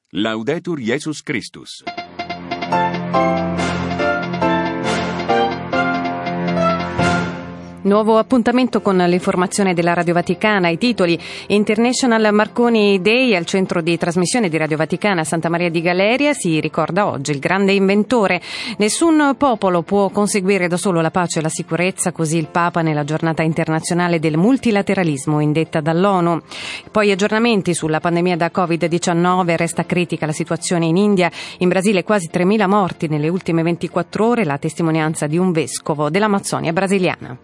Laudetur Jesus Christus. Nuovo appuntamento con l'informazione della Radio Vaticana. I titoli: International Marconi Day al centro di trasmissione di Radio Vaticana Santa Maria di Galeria. Si ricorda oggi il grande inventore. Nessun popolo può conseguire da solo la pace e la sicurezza, così il Papa nella giornata internazionale del multilateralismo indetta dall'ONU. Poi aggiornamenti sulla pandemia da Covid-19. Resta critica la situazione in India. In Brasile quasi 3.000 morti nelle ultime 24 ore, la testimonianza di un vescovo dell'Amazzonia brasiliana.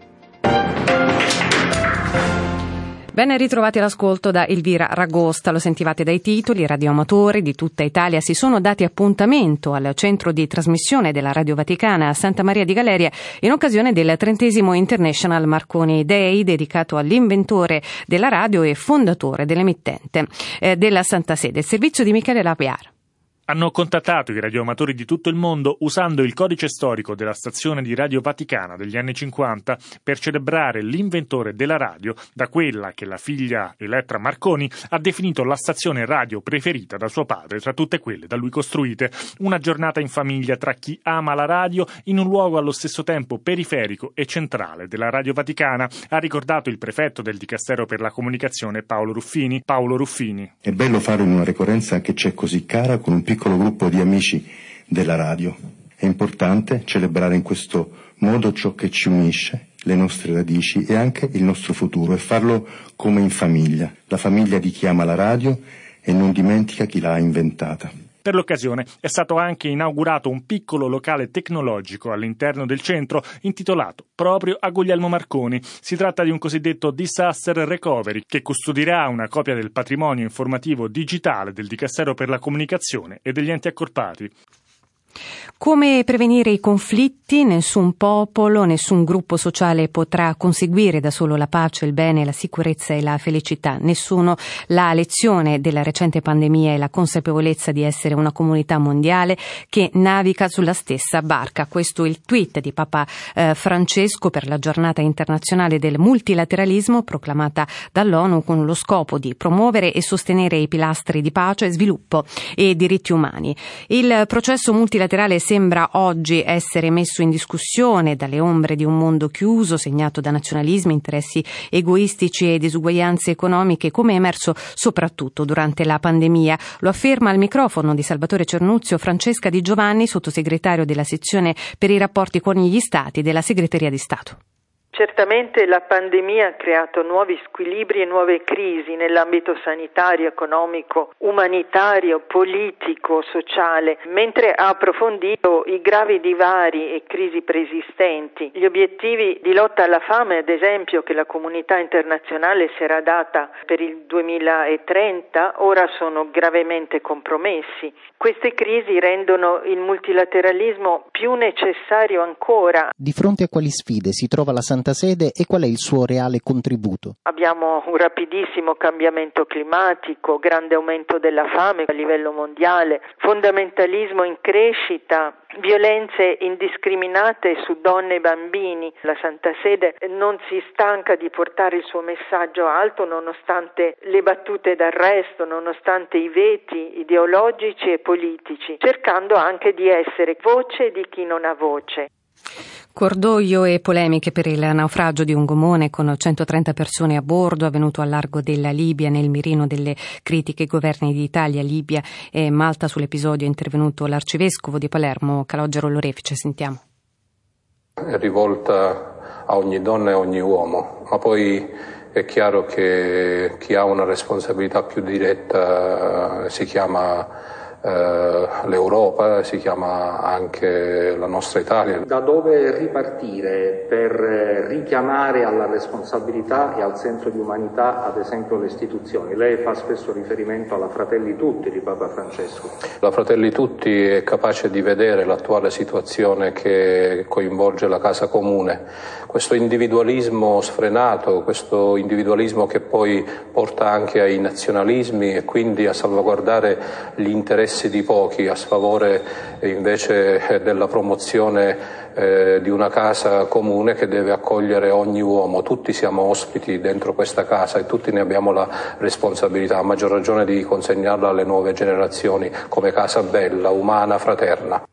Ben ritrovati all'ascolto da Elvira Ragosta. Lo sentivate dai titoli. Radioamatori di tutta Italia si sono dati appuntamento al centro di trasmissione della Radio Vaticana a Santa Maria di Galeria in occasione del 30° International Marconi Day, dedicato all'inventore della radio e fondatore dell'emittente della Santa Sede, il servizio di Michele Lapiar. Hanno contattato i radioamatori di tutto il mondo usando il codice storico della stazione di Radio Vaticana degli anni 50 per celebrare l'inventore della radio, da quella che la figlia Elettra Marconi ha definito la stazione radio preferita da suo padre tra tutte quelle da lui costruite. Una giornata in famiglia tra chi ama la radio in un luogo allo stesso tempo periferico e centrale della Radio Vaticana, ha ricordato il prefetto del Dicastero per la Comunicazione Paolo Ruffini. È bello fare una ricorrenza che c'è così cara con un piccolo gruppo di amici della radio. È importante celebrare in questo modo ciò che ci unisce, le nostre radici e anche il nostro futuro, e farlo come in famiglia, la famiglia di chi ama la radio e non dimentica chi l'ha inventata. Per l'occasione è stato anche inaugurato un piccolo locale tecnologico all'interno del centro intitolato proprio a Guglielmo Marconi. Si tratta di un cosiddetto disaster recovery che custodirà una copia del patrimonio informativo digitale del Dicastero per la Comunicazione e degli enti accorpati. Come prevenire i conflitti? Nessun popolo, nessun gruppo sociale potrà conseguire da solo la pace, il bene, la sicurezza e la felicità. Nessuno. La lezione della recente pandemia è la consapevolezza di essere una comunità mondiale che naviga sulla stessa barca. Questo è il tweet di Papa Francesco per la giornata internazionale del multilateralismo proclamata dall'ONU con lo scopo di promuovere e sostenere i pilastri di pace, sviluppo e diritti umani. Il processo multilaterale sembra oggi essere messo in discussione dalle ombre di un mondo chiuso, segnato da nazionalismi, interessi egoistici e disuguaglianze economiche, come è emerso soprattutto durante la pandemia. Lo afferma al microfono di Salvatore Cernuzio Francesca Di Giovanni, sottosegretario della sezione per i rapporti con gli Stati della Segreteria di Stato. Certamente la pandemia ha creato nuovi squilibri e nuove crisi nell'ambito sanitario, economico, umanitario, politico, sociale, mentre ha approfondito i gravi divari e crisi preesistenti. Gli obiettivi di lotta alla fame, ad esempio, che la comunità internazionale si era data per il 2030, ora sono gravemente compromessi. Queste crisi rendono il multilateralismo più necessario ancora. Di fronte a quali sfide si trova la Santa Sede e qual è il suo reale contributo? Abbiamo un rapidissimo cambiamento climatico, grande aumento della fame a livello mondiale, fondamentalismo in crescita, violenze indiscriminate su donne e bambini. La Santa Sede non si stanca di portare il suo messaggio alto nonostante le battute d'arresto, nonostante i veti ideologici e politici, cercando anche di essere voce di chi non ha voce. Cordoglio e polemiche per il naufragio di un gomone con 130 persone a bordo avvenuto al largo della Libia, nel mirino delle critiche ai governi di Italia, Libia e Malta. Sull'episodio è intervenuto l'arcivescovo di Palermo, Calogero Lorefice. Sentiamo. È rivolta a ogni donna e a ogni uomo, ma poi è chiaro che chi ha una responsabilità più diretta si chiama l'Europa, si chiama anche la nostra Italia. Da dove ripartire per richiamare alla responsabilità e al senso di umanità, ad esempio, le istituzioni? Lei fa spesso riferimento alla Fratelli Tutti di Papa Francesco. La Fratelli Tutti è capace di vedere l'attuale situazione che coinvolge la casa comune. Questo individualismo sfrenato, questo individualismo che poi porta anche ai nazionalismi e quindi a salvaguardare gli interessi interessi di pochi a sfavore invece della promozione di una casa comune che deve accogliere ogni uomo. Tutti siamo ospiti dentro questa casa e tutti ne abbiamo la responsabilità, a maggior ragione di consegnarla alle nuove generazioni come casa bella, umana, fraterna.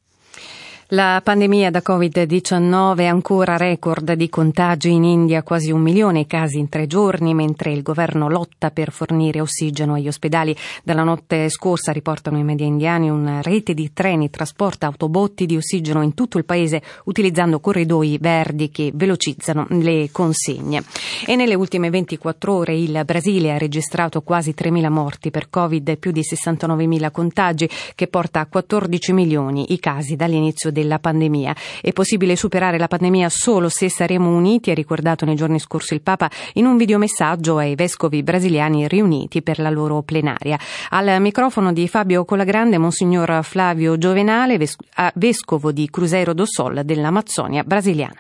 La pandemia da Covid-19 è ancora record di contagi in India, quasi 1 milione di casi in 3 giorni, mentre il governo lotta per fornire ossigeno agli ospedali. Dalla notte scorsa, riportano i media indiani, una rete di treni trasporta autobotti di ossigeno in tutto il paese utilizzando corridoi verdi che velocizzano le consegne. E nelle ultime 24 ore il Brasile ha registrato quasi 3.000 morti per Covid e più di 69.000 contagi, che porta a 14 milioni i casi dall'inizio della pandemia. È possibile superare la pandemia solo se saremo uniti, ha ricordato nei giorni scorsi il Papa in un videomessaggio ai vescovi brasiliani riuniti per la loro plenaria. Al microfono di Fabio Colagrande, Monsignor Flavio Giovenale, vescovo di Cruzeiro do Sol dell'Amazzonia brasiliana.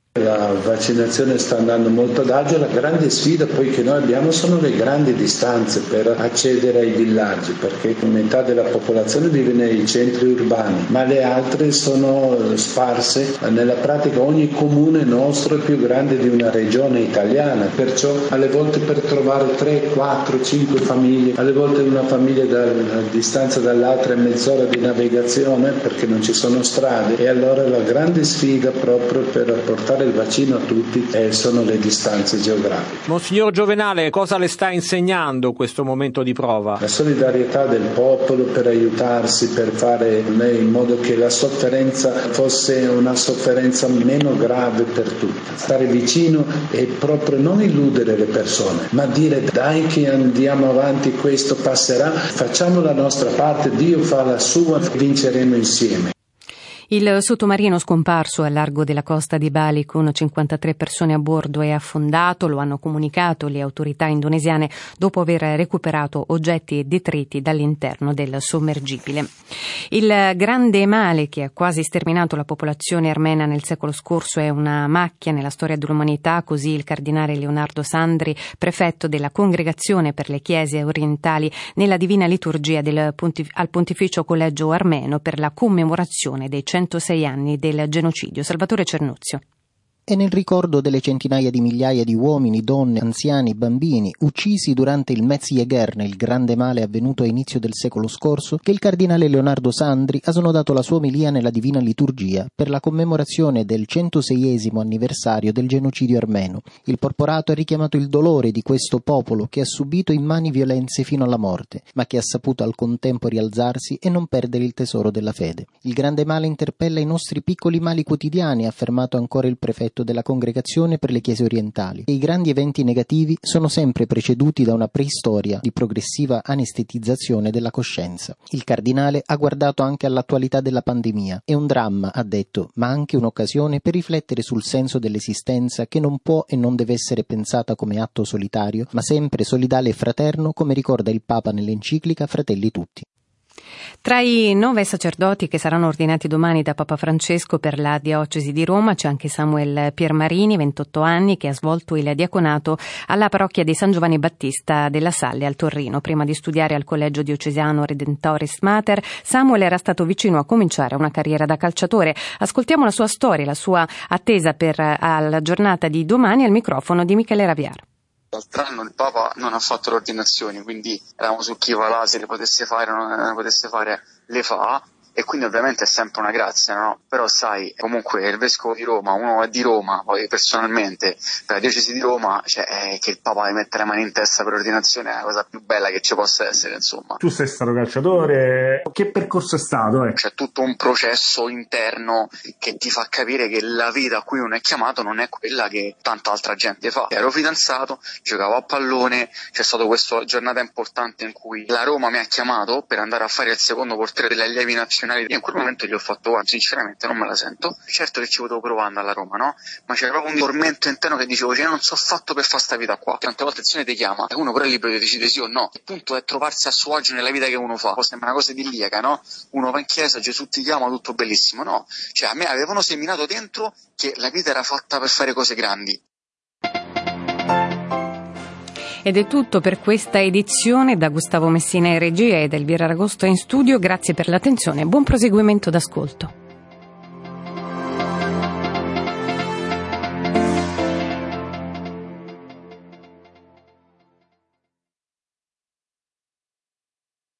La vaccinazione sta andando molto adagio, la grande sfida poi che noi abbiamo sono le grandi distanze per accedere ai villaggi, perché metà della popolazione vive nei centri urbani, ma le altre sono sparse. Nella pratica ogni comune nostro è più grande di una regione italiana, perciò alle volte per trovare 3, 4, 5 famiglie, alle volte una famiglia a distanza dall'altra è mezz'ora di navigazione perché non ci sono strade, e allora la grande sfida proprio per portare il vaccino a tutti sono le distanze geografiche. Monsignor Giovenale, cosa le sta insegnando questo momento di prova? La solidarietà del popolo per aiutarsi, per fare in modo che la sofferenza fosse una sofferenza meno grave per tutti. Stare vicino e proprio non illudere le persone, ma dire dai che andiamo avanti, questo passerà, facciamo la nostra parte, Dio fa la sua, vinceremo insieme. Il sottomarino scomparso al largo della costa di Bali con 53 persone a bordo è affondato, lo hanno comunicato le autorità indonesiane dopo aver recuperato oggetti e detriti dall'interno del sommergibile. Il grande male che ha quasi sterminato la popolazione armena nel secolo scorso è una macchia nella storia dell'umanità, così il cardinale Leonardo Sandri, prefetto della Congregazione per le Chiese Orientali, nella Divina Liturgia al Pontificio Collegio Armeno per la commemorazione dei 106 anni del genocidio. Salvatore Cernuzio. È nel ricordo delle centinaia di migliaia di uomini, donne, anziani, bambini uccisi durante il Metzjäger, il grande male avvenuto a inizio del secolo scorso, che il cardinale Leonardo Sandri ha sonodato la sua omelia nella Divina Liturgia per la commemorazione del 106esimo anniversario del genocidio armeno. Il porporato ha richiamato il dolore di questo popolo che ha subito immani violenze fino alla morte, ma che ha saputo al contempo rialzarsi e non perdere il tesoro della fede. Il grande male interpella i nostri piccoli mali quotidiani, ha affermato ancora il prefetto della Congregazione per le Chiese Orientali, e i grandi eventi negativi sono sempre preceduti da una preistoria di progressiva anestetizzazione della coscienza. Il cardinale ha guardato anche all'attualità della pandemia. È un dramma, ha detto, ma anche un'occasione per riflettere sul senso dell'esistenza, che non può e non deve essere pensata come atto solitario, ma sempre solidale e fraterno, come ricorda il Papa nell'enciclica Fratelli Tutti. Tra i 9 sacerdoti che saranno ordinati domani da Papa Francesco per la diocesi di Roma c'è anche Samuel Piermarini, 28 anni, che ha svolto il diaconato alla parrocchia di San Giovanni Battista della Salle al Torino. Prima di studiare al Collegio Diocesano Redentoris Mater, Samuel era stato vicino a cominciare una carriera da calciatore. Ascoltiamo la sua storia, la sua attesa per la giornata di domani al microfono di Michele Raviar. L'altro anno il Papa non ha fatto le ordinazioni, quindi eravamo su chi va là, se le potesse fare o non le potesse fare, le fa, e quindi ovviamente è sempre una grazia, no? Però sai, comunque il Vescovo di Roma, uno è di Roma, poi personalmente per la diocesi di Roma, che il Papa mette le mani in testa per ordinazione è la cosa più bella che ci possa essere, insomma. Tu sei stato calciatore, che percorso è stato? C'è tutto un processo interno che ti fa capire che la vita a cui uno è chiamato non è quella che tanta altra gente fa. Ero fidanzato, giocavo a pallone, c'è stata questa giornata importante in cui la Roma mi ha chiamato per andare a fare il secondo portiere delle allievi nazionali. Io in quel momento gli ho fatto, sinceramente non me la sento. Certo che ci potevo provando alla Roma, no? Ma c'era proprio un tormento interno che dicevo, io non so fatto per fare sta vita qua. Tante volte il Signore ti chiama e uno però è libero di decidere sì o no. Il punto è trovarsi a suo agio nella vita che uno fa. Poi sembra una cosa idilliaca, no? Uno va in chiesa, Gesù ti chiama, tutto bellissimo. No, a me avevano seminato dentro che la vita era fatta per fare cose grandi. Ed è tutto per questa edizione. Da Gustavo Messina in regia e da Elvira Ragosto in studio. Grazie per l'attenzione e buon proseguimento d'ascolto.